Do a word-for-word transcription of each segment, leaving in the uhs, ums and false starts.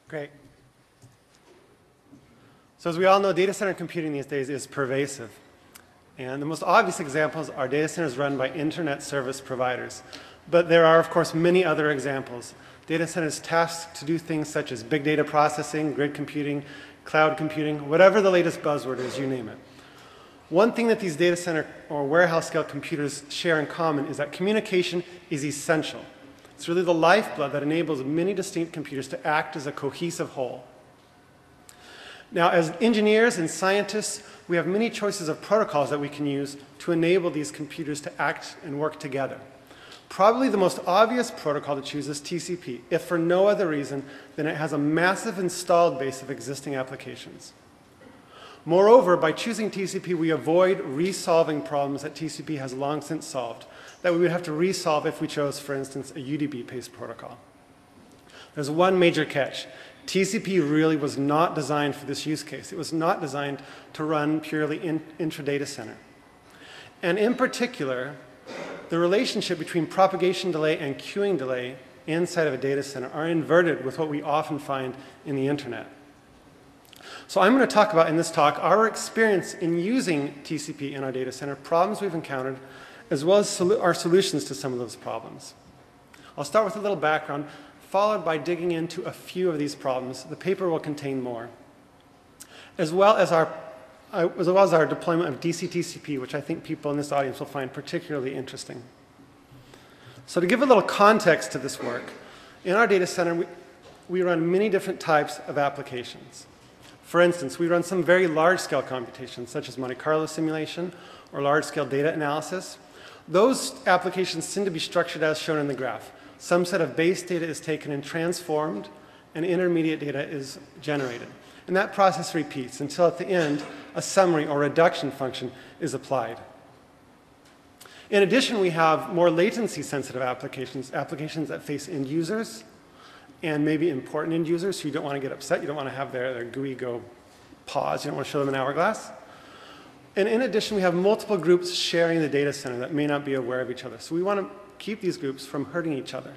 Great. So as we all know, data center computing these days is pervasive. And the most obvious examples are data centers run by internet service providers. But there are, of course, many other examples. Data centers tasked to do things such as big data processing, grid computing, cloud computing, whatever the latest buzzword is, you name it. One thing that these data center or warehouse scale computers share in common is that communication is essential. It's really the lifeblood that enables many distinct computers to act as a cohesive whole. Now, as engineers and scientists, we have many choices of protocols that we can use to enable these computers to act and work together. Probably the most obvious protocol to choose is T C P, if for no other reason than it has a massive installed base of existing applications. Moreover, by choosing T C P, we avoid resolving problems that T C P has long since solved, that we would have to resolve if we chose, for instance, a U D B-based protocol. There's one major catch. T C P really was not designed for this use case. It was not designed to run purely in intra-data center. And in particular, the relationship between propagation delay and queuing delay inside of a data center are inverted with what we often find in the internet. So I'm going to talk about in this talk our experience in using T C P in our data center, problems we've encountered, as well as solu- our solutions to some of those problems. I'll start with a little background, followed by digging into a few of these problems. The paper will contain more. As well as our, uh, as well as our deployment of D C T C P, which I think people in this audience will find particularly interesting. So to give a little context to this work, in our data center, we, we run many different types of applications. For instance, we run some very large-scale computations, such as Monte Carlo simulation or large-scale data analysis. Those applications tend to be structured as shown in the graph. Some set of base data is taken and transformed, and intermediate data is generated. And that process repeats until at the end, a summary or reduction function is applied. In addition, we have more latency-sensitive applications, applications that face end users, and maybe important end users who you don't want to get upset. You don't want to have their, their G U I go pause. You don't want to show them an hourglass. And in addition, we have multiple groups sharing the data center that may not be aware of each other. So we want to keep these groups from hurting each other.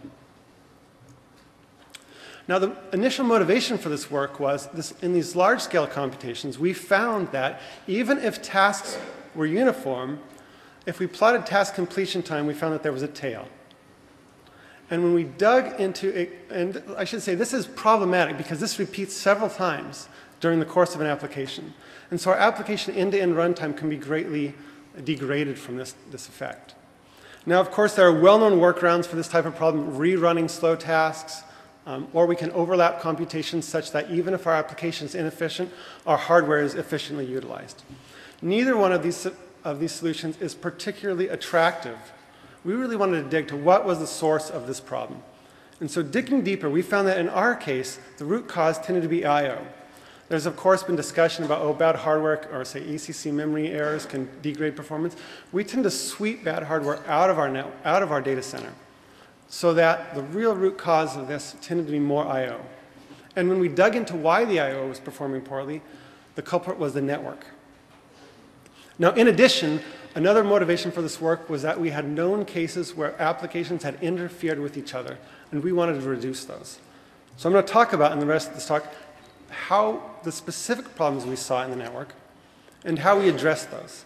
Now, the initial motivation for this work was this, in these large-scale computations, we found that even if tasks were uniform, if we plotted task completion time, we found that there was a tail. And when we dug into it, and I should say this is problematic because this repeats several times during the course of an application. And so our application end-to-end runtime can be greatly degraded from this, this effect. Now, of course, there are well-known workarounds for this type of problem, rerunning slow tasks, um, or we can overlap computations such that even if our application is inefficient, our hardware is efficiently utilized. Neither one of these, of these solutions is particularly attractive. We really wanted to dig to what was the source of this problem. And so digging deeper, we found that in our case, the root cause tended to be I O. There's, of course, been discussion about, oh, bad hardware, or say E C C memory errors can degrade performance. We tend to sweep bad hardware out of our, net, out of our data center so that the real root cause of this tended to be more I O. And when we dug into why the I O was performing poorly, the culprit was the network. Now, in addition, another motivation for this work was that we had known cases where applications had interfered with each other, and we wanted to reduce those. So I'm going to talk about in the rest of this talk how the specific problems we saw in the network and how we addressed those.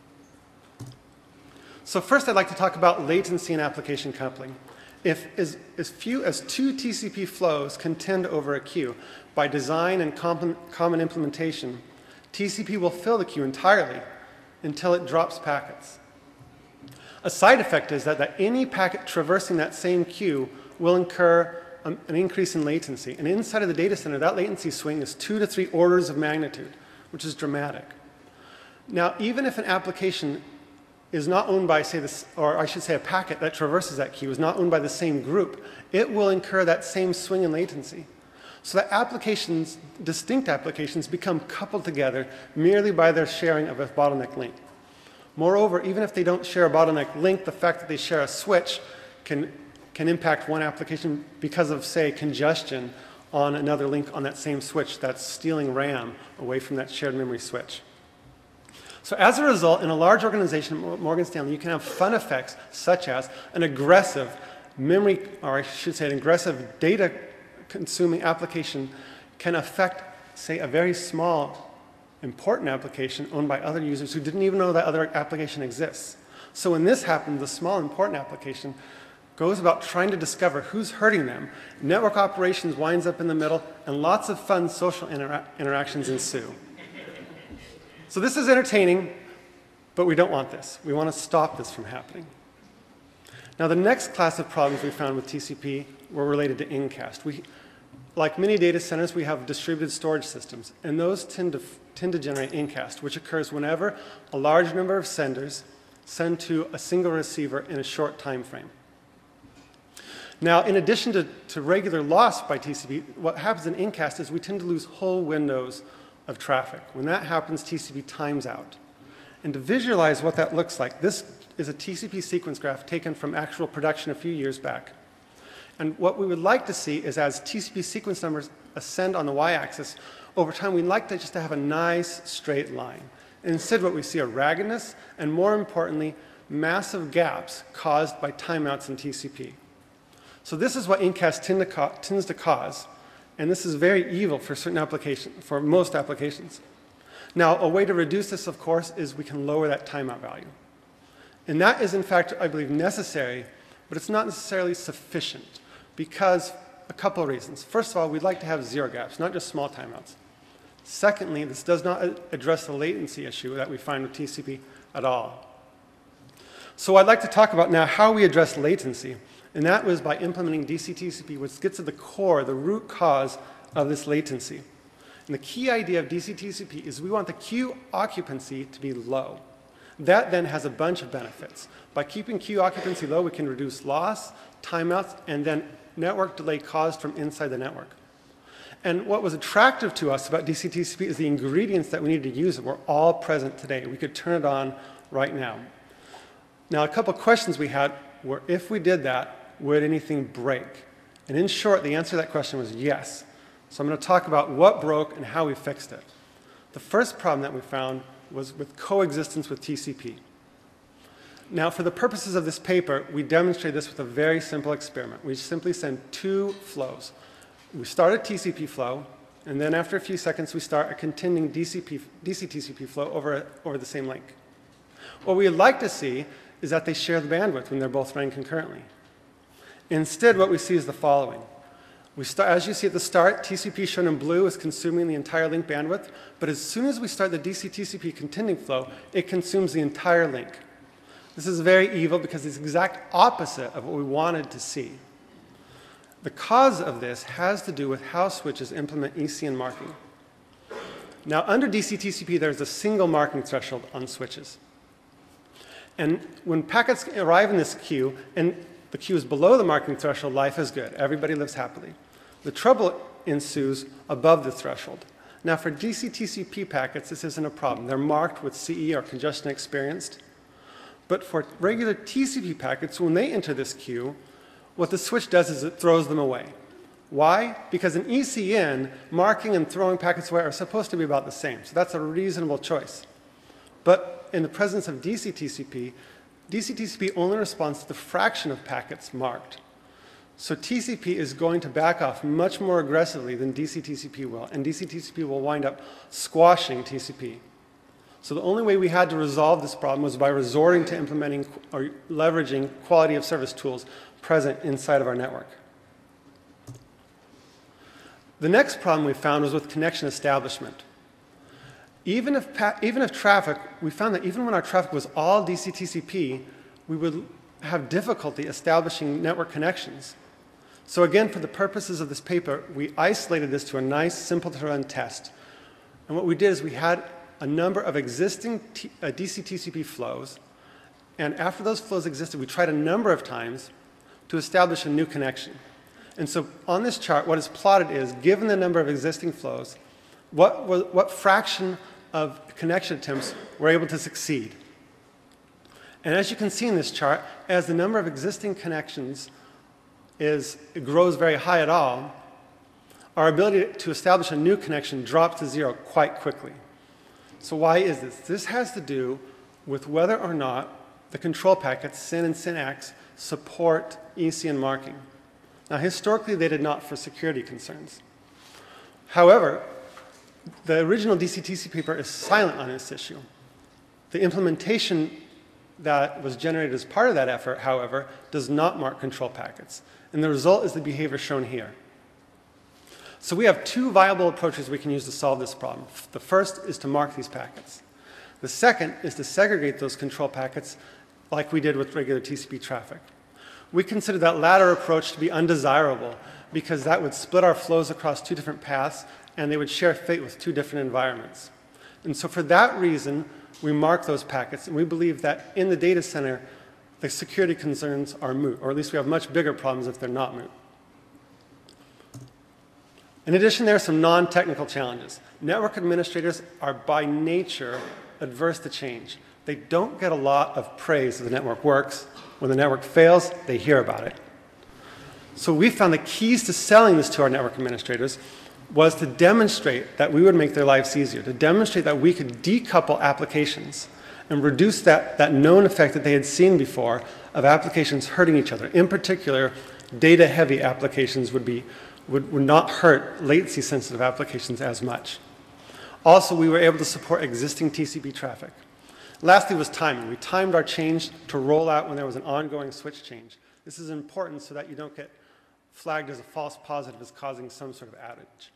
So first, I'd like to talk about latency and application coupling. If as, as few as two T C P flows contend over a queue, by design and common implementation, T C P will fill the queue entirely until it drops packets. A side effect is that, that any packet traversing that same queue will incur um, an increase in latency. And inside of the data center, that latency swing is two to three orders of magnitude, which is dramatic. Now, even if an application is not owned by, say, this, or I should say a packet that traverses that queue is not owned by the same group, it will incur that same swing in latency. So that applications, distinct applications, become coupled together merely by their sharing of a bottleneck link. Moreover, even if they don't share a bottleneck link, the fact that they share a switch can, can impact one application because of, say, congestion on another link on that same switch that's stealing RAM away from that shared memory switch. So as a result, in a large organization, Morgan Stanley, you can have fun effects such as an aggressive memory, or I should say an aggressive data consuming application can affect, say, a very small, important application owned by other users who didn't even know that other application exists. So when this happens, the small, important application goes about trying to discover who's hurting them. Network operations winds up in the middle, and lots of fun social intera interactions ensue. So this is entertaining, but we don't want this. We want to stop this from happening. Now, the next class of problems we found with T C P were related to incast. We, like many data centers, we have distributed storage systems, and those tend to, tend to generate incast, which occurs whenever a large number of senders send to a single receiver in a short time frame. Now, in addition to, to regular loss by T C P, what happens in incast is we tend to lose whole windows of traffic. When that happens, T C P times out. And to visualize what that looks like, this is a T C P sequence graph taken from actual production a few years back. And what we would like to see is as T C P sequence numbers ascend on the y-axis, over time we'd like to just to have a nice straight line. And instead what we see are raggedness, and more importantly, massive gaps caused by timeouts in T C P. So this is what incast tend to tends to cause, and this is very evil for certain applications, for most applications. Now, a way to reduce this, of course, is we can lower that timeout value. And that is, in fact, I believe, necessary, but it's not necessarily sufficient because a couple of reasons. First of all, we'd like to have zero gaps, not just small timeouts. Secondly, this does not address the latency issue that we find with T C P at all. So I'd like to talk about now how we address latency. And that was by implementing D C T C P, which gets to the core, the root cause of this latency. And the key idea of D C T C P is we want the queue occupancy to be low. That then has a bunch of benefits. By keeping queue occupancy low, we can reduce loss, timeouts, and then network delay caused from inside the network. And what was attractive to us about D C T C P is the ingredients that we need to use were all present today. We could turn it on right now. Now, a couple questions we had were, if we did that, would anything break? And in short, the answer to that question was yes. So I'm going to talk about what broke and how we fixed it. The first problem that we found was with coexistence with T C P. Now, for the purposes of this paper, we demonstrate this with a very simple experiment. We simply send two flows. We start a T C P flow, and then after a few seconds, we start a continuing D C P, D C T C P flow over, over the same link. What we'd like to see is that they share the bandwidth when they're both running concurrently. Instead, what we see is the following. We start, as you see at the start, T C P shown in blue is consuming the entire link bandwidth, but as soon as we start the D C T C P continuing flow, it consumes the entire link. This is very evil because it's the exact opposite of what we wanted to see. The cause of this has to do with how switches implement E C N marking. Now, under D C T C P, there's a single marking threshold on switches. And when packets arrive in this queue, and the queue is below the marking threshold, life is good. Everybody lives happily. The trouble ensues above the threshold. Now, for D C T C P packets, this isn't a problem. They're marked with C E or congestion experienced. But for regular T C P packets, when they enter this queue, what the switch does is it throws them away. Why? Because in E C N, marking and throwing packets away are supposed to be about the same. So that's a reasonable choice. But in the presence of D C T C P, D C T C P only responds to the fraction of packets marked. So T C P is going to back off much more aggressively than D C T C P will, and D C T C P will wind up squashing T C P. So the only way we had to resolve this problem was by resorting to implementing or leveraging quality of service tools present inside of our network. The next problem we found was with connection establishment. Even if, even if traffic, we found that even when our traffic was all D C T C P, we would have difficulty establishing network connections. So again, for the purposes of this paper, we isolated this to a nice, simple-to-run test. And what we did is we had a number of existing T, uh, D C T C P flows, and after those flows existed, we tried a number of times to establish a new connection. And so on this chart, what is plotted is, given the number of existing flows, what, what, what fraction of connection attempts were able to succeed. And as you can see in this chart, as the number of existing connections is, it grows very high at all, our ability to establish a new connection drops to zero quite quickly. So why is this? This has to do with whether or not the control packets, S Y N and S Y N A X, support E C N marking. Now, historically, they did not for security concerns. However, the original D C T C paper is silent on this issue. The implementation that was generated as part of that effort, however, does not mark control packets. And the result is the behavior shown here. So we have two viable approaches we can use to solve this problem. The first is to mark these packets. The second is to segregate those control packets like we did with regular T C P traffic. We consider that latter approach to be undesirable because that would split our flows across two different paths and they would share fate with two different environments. And so for that reason, we mark those packets, and we believe that in the data center, the security concerns are moot, or at least we have much bigger problems if they're not moot. In addition, there are some non-technical challenges. Network administrators are by nature adverse to change. They don't get a lot of praise if the network works. When the network fails, they hear about it. So we found the keys to selling this to our network administrators was to demonstrate that we would make their lives easier, to demonstrate that we could decouple applications and reduce that, that known effect that they had seen before of applications hurting each other. In particular, data-heavy applications would, be, would, would not hurt latency-sensitive applications as much. Also, we were able to support existing T C P traffic. Lastly was timing. We timed our change to roll out when there was an ongoing switch change. This is important so that you don't get flagged as a false positive as causing some sort of outage.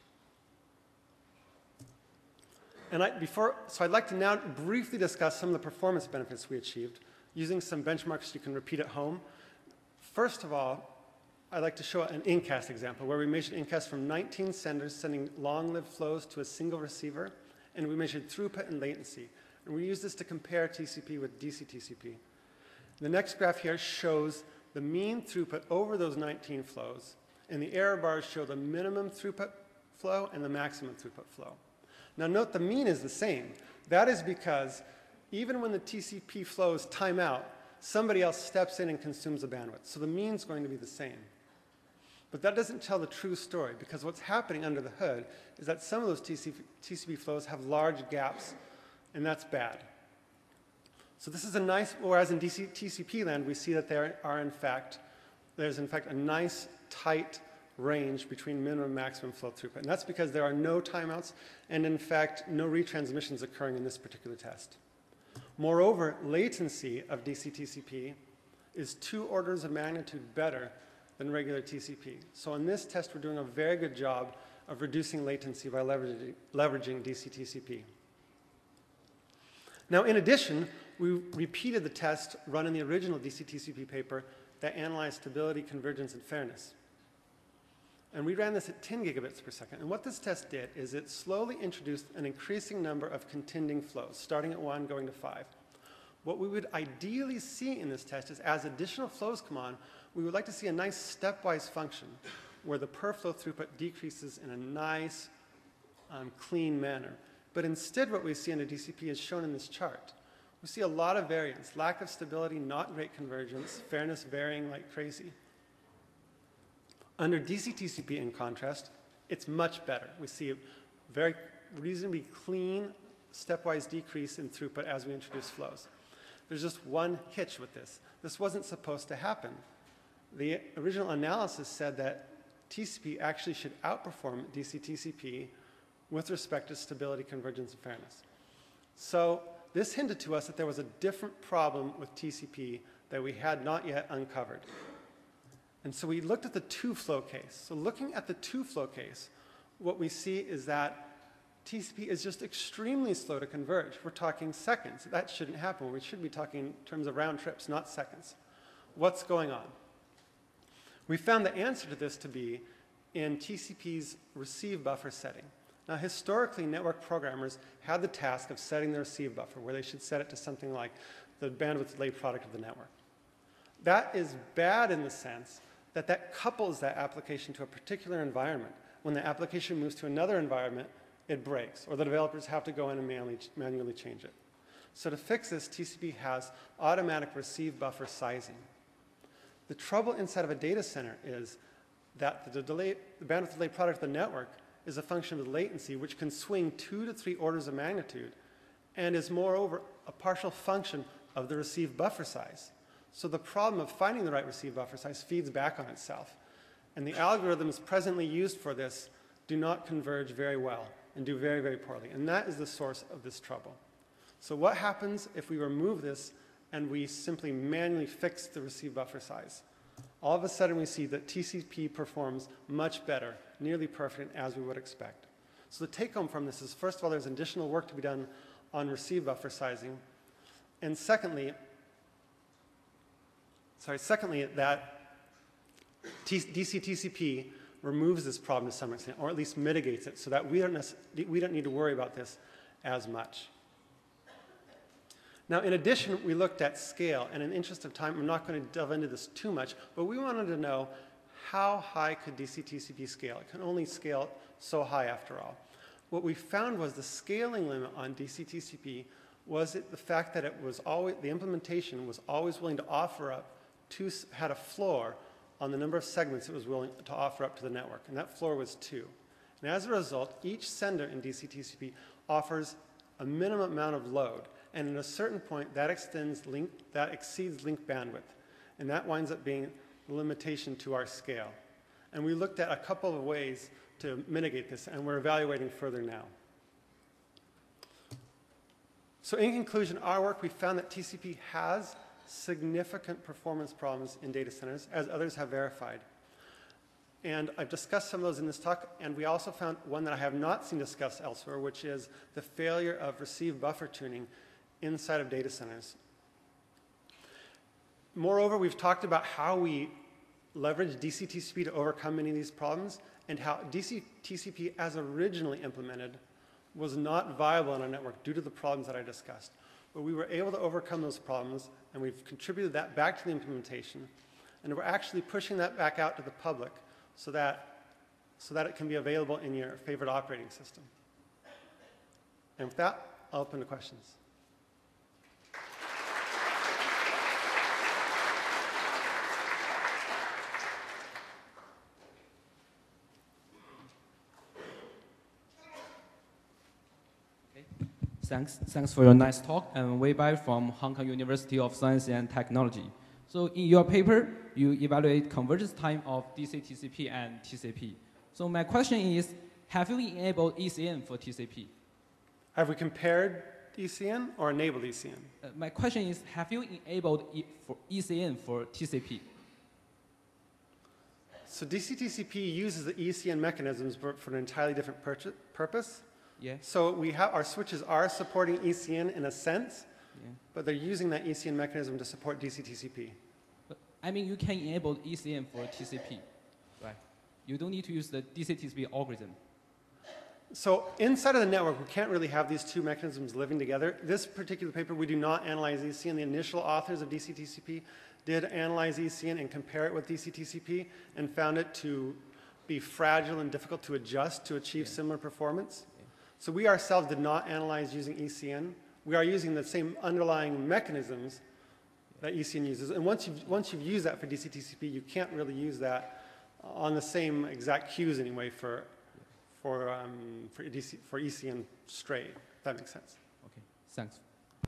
And I, before, so I'd like to now briefly discuss some of the performance benefits we achieved using some benchmarks you can repeat at home. First of all, I'd like to show an incast example where we measured incast from nineteen senders sending long-lived flows to a single receiver, and we measured throughput and latency. And we used this to compare T C P with D C T C P. The next graph here shows the mean throughput over those nineteen flows, and the error bars show the minimum throughput flow and the maximum throughput flow. Now note the mean is the same. That is because even when the T C P flows time out, somebody else steps in and consumes the bandwidth. So the mean is going to be the same. But that doesn't tell the true story, because what's happening under the hood is that some of those T C P flows have large gaps, and that's bad. So this is a nice, whereas in T C P land, we see that there are in fact, there's in fact a nice tight range between minimum and maximum flow throughput. And that's because there are no timeouts and in fact no retransmissions occurring in this particular test. Moreover, latency of D C T C P is two orders of magnitude better than regular T C P. So in this test, we're doing a very good job of reducing latency by leveraging, leveraging D C T C P. Now, in addition, we repeated the test run in the original D C T C P paper that analyzed stability, convergence, and fairness. And we ran this at ten gigabits per second. And what this test did is it slowly introduced an increasing number of contending flows, starting at one, going to five. What we would ideally see in this test is as additional flows come on, we would like to see a nice stepwise function where the per flow throughput decreases in a nice, um, clean manner. But instead, what we see in a D C P is shown in this chart. We see a lot of variance, lack of stability, not great convergence, fairness varying like crazy. Under D C T C P, in contrast, it's much better. We see a very reasonably clean, stepwise decrease in throughput as we introduce flows. There's just one hitch with this. This wasn't supposed to happen. The original analysis said that T C P actually should outperform D C T C P with respect to stability, convergence, and fairness. So this hinted to us that there was a different problem with T C P that we had not yet uncovered. And so we looked at the two-flow case. So looking at the two-flow case, what we see is that T C P is just extremely slow to converge. We're talking seconds. That shouldn't happen. We should be talking in terms of round trips, not seconds. What's going on? We found the answer to this to be in T C P's receive buffer setting. Now, historically, network programmers had the task of setting the receive buffer, where they should set it to something like the bandwidth delay product of the network. That is bad in the sense that that couples that application to a particular environment. When the application moves to another environment, it breaks, or the developers have to go in and manually, manually change it. So to fix this, T C P has automatic receive buffer sizing. The trouble inside of a data center is that the, delay, the bandwidth delay product of the network is a function of the latency, which can swing two to three orders of magnitude, and is moreover a partial function of the receive buffer size. So the problem of finding the right receive buffer size feeds back on itself. And the algorithms presently used for this do not converge very well and do very, very poorly. And that is the source of this trouble. So what happens if we remove this and we simply manually fix the receive buffer size? All of a sudden we see that T C P performs much better, nearly perfect, as we would expect. So the take home from this is, first of all, there's additional work to be done on receive buffer sizing. And secondly, sorry, secondly, that D C T C P removes this problem to some extent, or at least mitigates it, so that we don't, we don't need to worry about this as much. Now, in addition, we looked at scale, and in the interest of time, I'm not going to delve into this too much, but we wanted to know how high could D C T C P scale? It can only scale so high after all. What we found was the scaling limit on D C T C P was it the fact that it was always, the implementation was always willing to offer up, two, had a floor on the number of segments it was willing to offer up to the network, and that floor was two. And as a result, each sender in D C T C P offers a minimum amount of load, and at a certain point, that extends link, that exceeds link bandwidth, and that winds up being the limitation to our scale. And we looked at a couple of ways to mitigate this, and we're evaluating further now. So in conclusion, our work, we found that T C P has significant performance problems in data centers, as others have verified. And I've discussed some of those in this talk, and we also found one that I have not seen discussed elsewhere, which is the failure of receive buffer tuning inside of data centers. Moreover, we've talked about how we leverage D C T C P to overcome many of these problems, and how D C T C P, as originally implemented, was not viable on our network due to the problems that I discussed. But we were able to overcome those problems, and we've contributed that back to the implementation, and we're actually pushing that back out to the public so that, so that it can be available in your favorite operating system. And with that, I'll open to questions. Thanks. Thanks for your nice talk. I'm Wei Bai from Hong Kong University of Science and Technology. So in your paper, you evaluate convergence time of D C T C P and T C P. So my question is, have you enabled E C N for T C P? Have we compared E C N or enabled E C N? Uh, my question is, have you enabled e for E C N for T C P? So D C T C P uses the E C N mechanisms for, for an entirely different purpose. Yeah. So we have, our switches are supporting E C N in a sense, yeah. But they're using that E C N mechanism to support D C T C P. But, I mean, you can enable E C N for T C P, right? You don't need to use the D C T C P algorithm. So inside of the network, we can't really have these two mechanisms living together. This particular paper, we do not analyze E C N. The initial authors of D C T C P did analyze E C N and compare it with D C T C P and found it to be fragile and difficult to adjust to achieve yeah. similar performance. Yeah. So we ourselves did not analyze using E C N. We are using the same underlying mechanisms that E C N uses. And once you've, once you've used that for D C T C P, you can't really use that on the same exact queues anyway for, for, um, for, D C, for E C N straight, if that makes sense. Okay, thanks.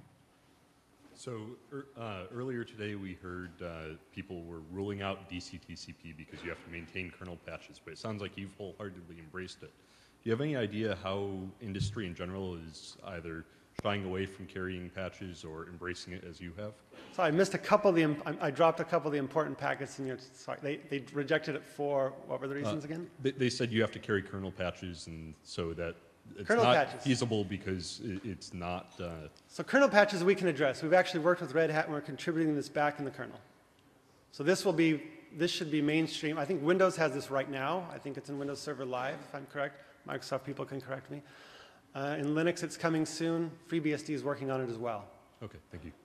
So uh, earlier today we heard uh, people were ruling out D C T C P because you have to maintain kernel patches, but it sounds like you've wholeheartedly embraced it. Do you have any idea how industry in general is either shying away from carrying patches or embracing it as you have? So I missed a couple of the, I dropped a couple of the important packets in your, sorry, they, they rejected it for, what were the reasons uh, again? They, they said you have to carry kernel patches, and so that it's kernel not patches. feasible because it, it's not. Uh, so kernel patches we can address. We've actually worked with Red Hat and we're contributing this back in the kernel. So this will be, this should be mainstream. I think Windows has this right now. I think it's in Windows Server Live, if I'm correct. Microsoft people can correct me. Uh, in Linux, it's coming soon. FreeBSD is working on it as well. Okay, thank you.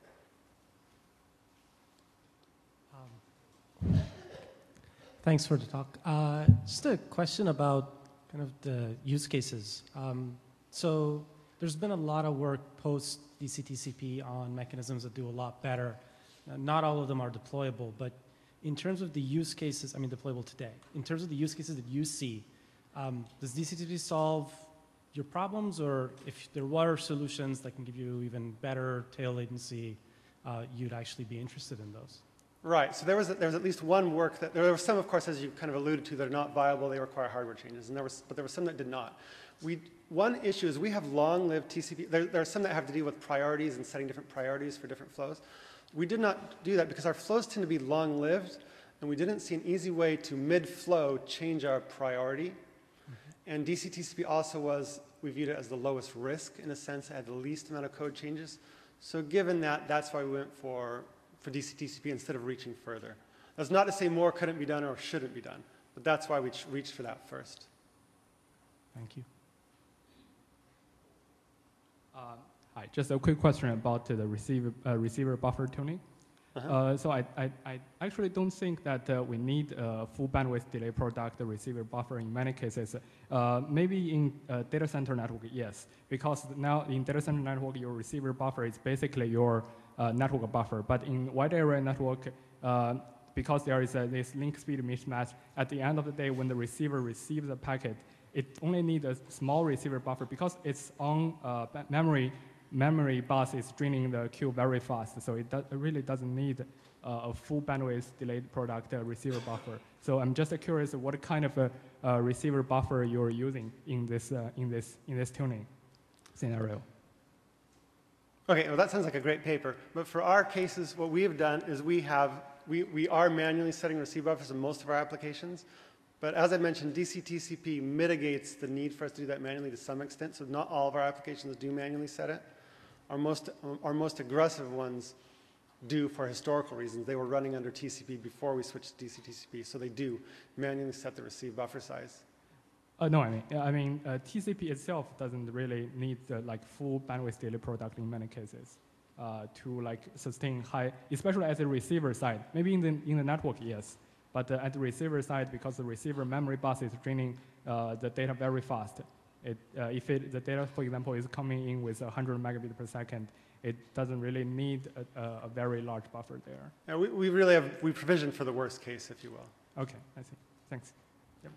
Um, thanks for the talk. Uh, just a question about kind of the use cases. Um, so there's been a lot of work post D C T C P on mechanisms that do a lot better. Uh, not all of them are deployable, but in terms of the use cases, I mean deployable today, in terms of the use cases that you see, um, does D C T C P solve your problems, or if there were solutions that can give you even better tail latency, uh, you'd actually be interested in those? Right. So there was, there was at least one work that, there were some, of course, as you kind of alluded to, that are not viable. They require hardware changes. And there was, but there were some that did not. We, one issue is we have long-lived T C P. There, there are some that have to deal with priorities and setting different priorities for different flows. We did not do that because our flows tend to be long-lived, and we didn't see an easy way to mid-flow change our priority. Mm-hmm. And D C T C P also was, we viewed it as the lowest risk in a sense, it had the least amount of code changes. So given that, that's why we went for, for D C T C P instead of reaching further. That's not to say more couldn't be done or shouldn't be done, but that's why we reached for that first. Thank you. Uh, hi, just a quick question about uh, the receiver, uh, receiver buffer tuning. Uh-huh. uh, so I, I, I actually don't think that uh, we need a full bandwidth delay product receiver buffer in many cases. Uh, maybe in uh, data center network, yes, because now in data center network, your receiver buffer is basically your uh, network buffer. But in wide area network, uh, because there is a, this link speed mismatch, at the end of the day, when the receiver receives a packet, it only needs a small receiver buffer because it's on uh, memory. Memory bus is draining the queue very fast, so it, do, it really doesn't need uh, a full bandwidth delayed product uh, receiver buffer. So I'm just uh, curious what kind of a uh, receiver buffer you're using in this uh, in this in this tuning scenario. Okay, well that sounds like a great paper. But for our cases, what we have done is we have we we are manually setting receiver buffers in most of our applications. But as I mentioned, D C T C P mitigates the need for us to do that manually to some extent. So not all of our applications do manually set it. Our most, our most aggressive ones do for historical reasons. They were running under T C P before we switched to D C T C P, so they do manually set the receive buffer size. Uh, no, I mean, I mean uh, T C P itself doesn't really need uh, like full bandwidth delay product in many cases uh, to like sustain high, especially at the receiver side. Maybe in the in the network, yes, but uh, at the receiver side, because the receiver memory bus is draining uh, the data very fast. It, uh, if it, the data, for example, is coming in with one hundred megabit per second, it doesn't really need a, a, a very large buffer there. Yeah, we, we really have, we provisioned for the worst case, if you will. Okay, I see. Thanks. Yep.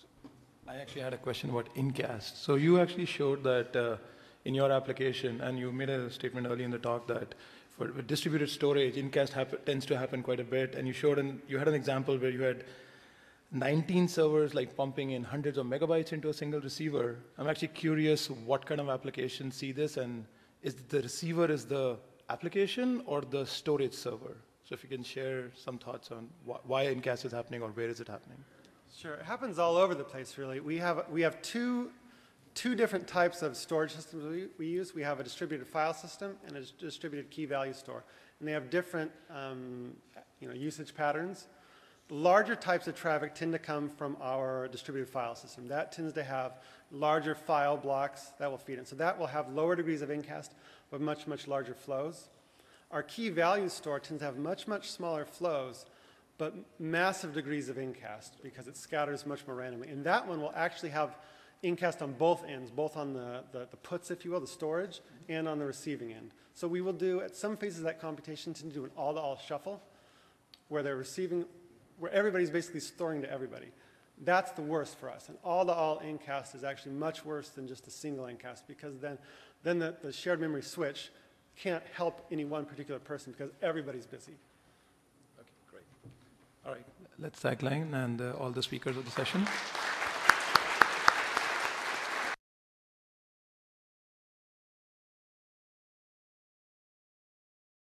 I actually had a question about incast. So you actually showed that uh, in your application, and you made a statement early in the talk that for distributed storage, incast tends to happen quite a bit, and you showed, an, you had an example where you had nineteen servers like pumping in hundreds of megabytes into a single receiver. I'm actually curious what kind of applications see this, and is the receiver is the application or the storage server? So if you can share some thoughts on wh why incast is happening or where is it happening? Sure, it happens all over the place, really. We have, we have two, two different types of storage systems we, we use. We have a distributed file system and a distributed key value store. And they have different um, you know, usage patterns. Larger types of traffic tend to come from our distributed file system. That tends to have larger file blocks that will feed in. So that will have lower degrees of incast, but much, much larger flows. Our key value store tends to have much, much smaller flows, but massive degrees of incast because it scatters much more randomly. And that one will actually have incast on both ends, both on the, the, the puts, if you will, the storage, and on the receiving end. So we will do, at some phases of that computation, tend to do an all-to-all shuffle, where they're receiving where everybody's basically storing to everybody. That's the worst for us. And all-to-all incast is actually much worse than just a single incast because then, then the, the shared memory switch can't help any one particular person because everybody's busy. Okay, great. All right, let's tag line and uh, all the speakers of the session.